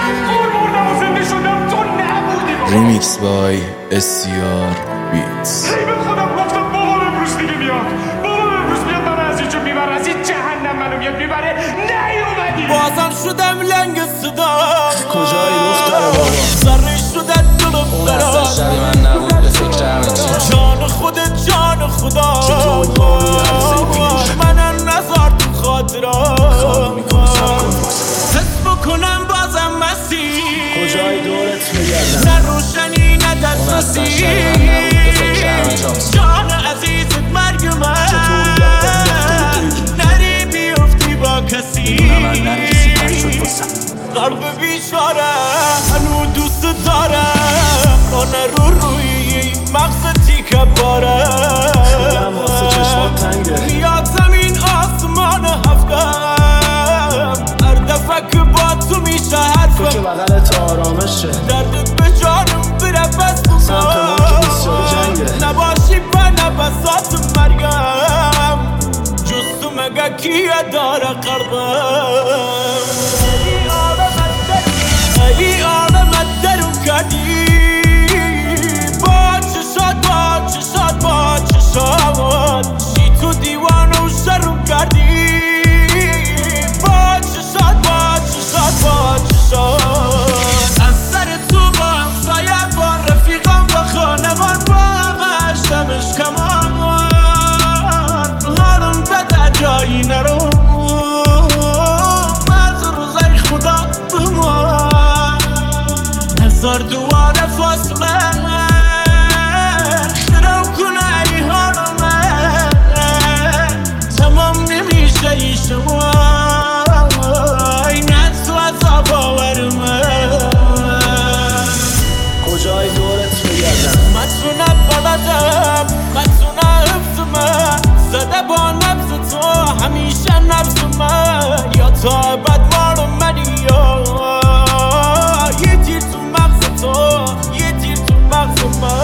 ریمیکس بای SCR بیتس. هی به خودم گفتم بابا امروز دیگه میاد، بابا امروز میاد من از اینجا میبره، از این جهنم منو میاد میبره. نیومدی بازم شدم لنگ صدا. کجایی دختر بابا؟ ذره شده دلم اون برات. اصلا شبی من نبود به فکر همه چی. جان خودت جان خدا. چطوری بارو یه عرضه پیش من نظر تو خاطرات حس بکنم بازم مسیر. کجایی دورت میگردم؟ نه روشنی نه دسترسی. جان عزیزت مرگ من. نری بیفتی با کسی. من نریسی پر شد باسم قلب بیچاره هنو دوست دارم. خانه روی مغز تیکه باره. دلم واسه چشمات تنگه. میاد زمین آسمان هفتم. هر دفعه که با تو میشه تو حرفم. که بغلت آرامشه. دردت به جانم بره بس سمت ما که بسیار جنگه. نباشی به نفسات مرگم. جز تو مگه کیه داره قلبم. ای عالمت درون کردی. با چشات چی تو دیوان و شروع کردی. با چشات از سر تو با همسایه با رفیقم با خانمان با غشتمش کمان. حالم بده جایی نرو از روزای خدا بمان. هزار دوار فاصله شروع کنه ای حال من. تمام نمیشه ای شما این از تو عذاب آور من. کجایی دورت میگردم؟ متونه بلدم متونه حفظ من. زده با نبض تو همیشه نبض من. یا تا بد مال منی یا یه تیر تو مغز تو. یه تیر تو مغز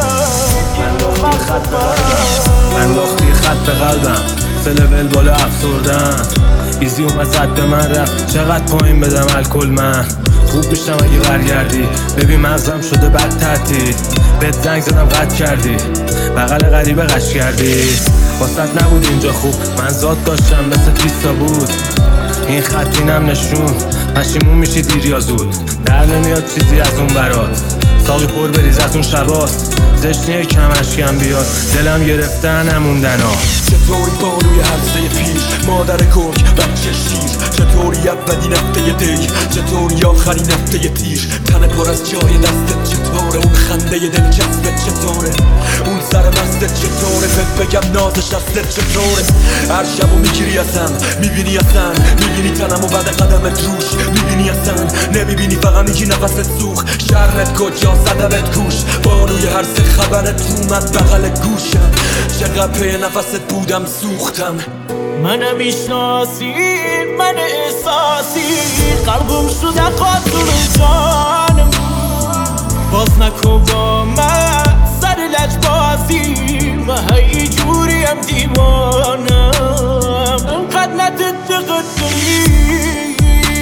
من. انداختی خط به قلبم. فلول بالا افسردن. ایزی اومد زد به من رفت. چقدر پایین بدم الکل من. خوب میشم اگه برگردی. ببین مغزم شده بد ترتیب. بهت زنگ زدم قطع کردی. بغل غریبه قش کردی. واسط نبود اینجا خوب. من ذات داشتم مثل پیستا بود. این خط اینم نشون پشیمون میشی دیر یا زود. در نمیاد چیزی از اون برات. ساقی پر بریز از اون شباست. زشنیه کمش کم بیاد. دلم گرفته نموندن ها. چطوری باروی هرزه پیش مادر گرگ بچه شیر. چطوری اولین هفته دی. چطوری آخرین هفته تیر. تن پر از جای دستت چطوره. اون خنده دلچسبت چطوره. اون سر مستت چطوره. بهت بگم نازش ازت چطوره. هر شبو میگیری ازم میبینی ازم. میبینی تنمو بعد قدمت روش. میبینی ازم نمیبینی فقط میگی نفست سوخ. شرمت کجا زدمت گوش. بانوی هر سه خبرت اومد بغل گوشم. چقدر پی نفست بودم سوختم. من میشناسی من احساسی. قلبم شده قاتل جانم. باز نکن با من سر لجبازی. من هی جوریم دیوانم. انقدر ندت قدریم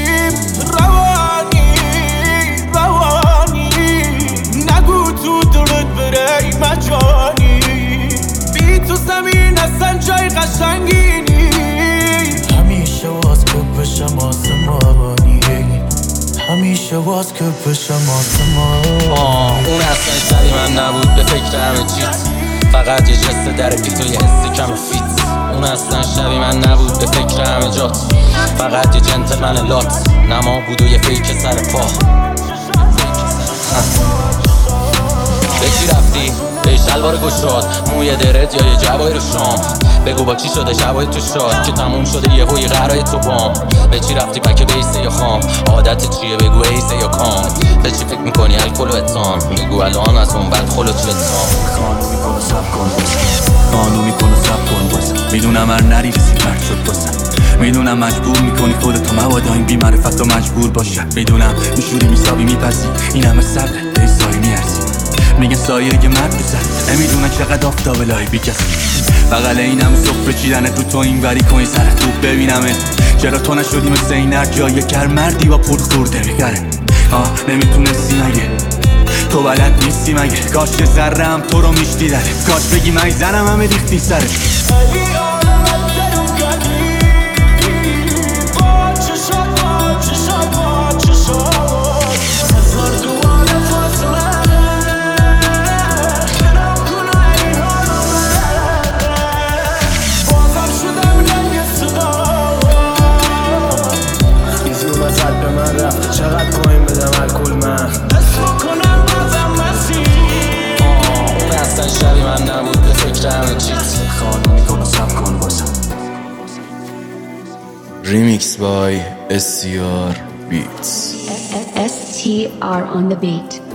روانی. نگو تو دلت بره مجانی. بی تو زمین اصلا جای قشنگی نی. همیشه واز که بشم آسمانی. همیشه واز که بشم آسمانی. اون اصلا شبی من نبود به فکر همه چیز. فقط یه جست در پیت و یه حسی کم فیت. اون اصلا شبی من نبود به فکر همه جات. فقط یه جنتلمن لات. نما بود و یه فیک سر پا. به چی رفتی؟ به شلوار گشاد. موی درت یا یه جوای رو شام. بگو با چی شده شبای تو شاد. که تموم شده یه هوی قرای تو بام. به چی رفتی پکه بیسه یا خام. عادت چیه بگو ایسه یا کام. به چی فکر میکنی الکل و اتام. بگو الان از اون بعد خلو چتام. خانو میکنه سب کن بازم. خانو میکنه سب کن بازم. میدونم هر نری رسی مرد شد بازم. میدونم مجبور میکنی خودتو مبادا این بی‌معرفت و مجبور باشم. میدونم میشوری میسابی میپسی. این همه صبره به سایی میارزی. میگه سایه یه مرد بزن. نمیدونه چقدر آفتاب لای بی کسی. بغل اینم صبح چیدنت رو تو این وری کنی سرت خوب ببینمت. چرا تو نشدی مثل این هر جای کر مردی با پول خورده میگره. نمیتونستی مگه تو بلد نیستی مگه کاش یه ذره هم تو رو میشنیدن کاش بگی من زنم همه ریختی سرش چقدر پایین بدم الکل من اصلا شبی من نبود به فکر همه چیز خانو میکنو سب کن بازم Remix by STR Beats. STR on the beat.